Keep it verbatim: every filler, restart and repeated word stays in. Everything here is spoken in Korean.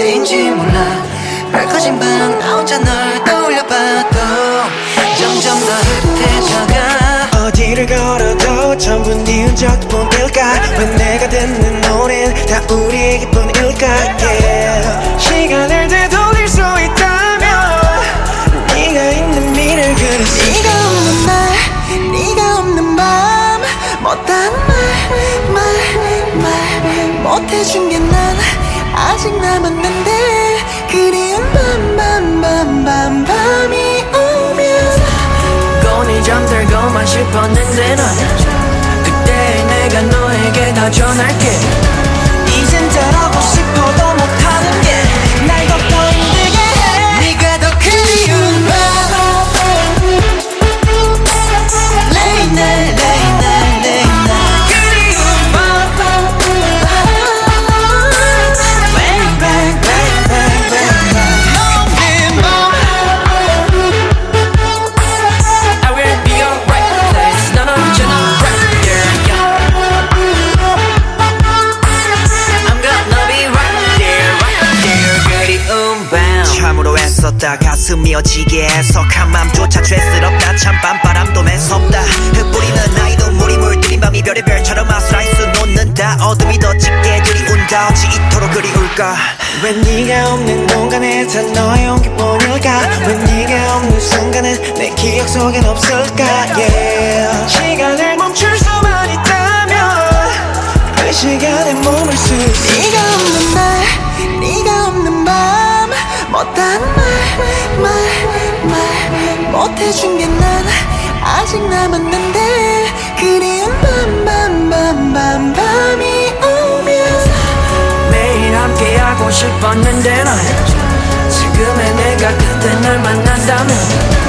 어딘지 몰라 밝아진 밤 나 혼자 널 떠올려봐도 점점 더 흐릿해져가 어디를 걸어도 전부 네 흔적뿐일까 왜 내가 듣는 노래는 다 우리의 기쁨일까 yeah. 시간을 되돌릴 수 있다면 네가 있는 미래를 그렸어 네가 없는 날 네가 없는 밤 못한 말 말 말 못해준 게 난 아직 남았는데 그리운 밤밤밤밤 밤이 오면 곤히 잠들고만 싶었는데 넌 그때 내가 너에게 다 전할게 이젠 잘하고 싶어도 못하는 게 날 더 힘들게 해 네가 더 그리운 밤 Late night late night late night 그리운 밤 Bang bang bang bang bang 넌 밤 I will be your right place 넌 언제나 right there yeah. I'm gonna be right there right there 그리운 밤 참으로 애썼다 가슴이 어지게 해서 한 맘조차 죄스럽다 참 밤바람도 매섭다 흩뿌리는 나의 눈물이 물들인 밤이 별의 별처럼 아슬아이스 놓는다 어둠이 더 짙게 들이운다 어찌 이토록 그리울까 왜 네가 없는 공간에서 너의 온기뿐일까 왜 네가 없는 순간은 내 기억 속엔 없을까 yeah. 시간을 멈출 수만 있다면 그 시간에 머물 수 있어 네가 없는 날 네가 없는 밤 못한 말 말 말 못해준 게 난 아직 남았는데 그리운 밤밤밤밤 밤이 오면 매일 함께하고 싶었는데 넌 지금의 내가 그때 널 만난다면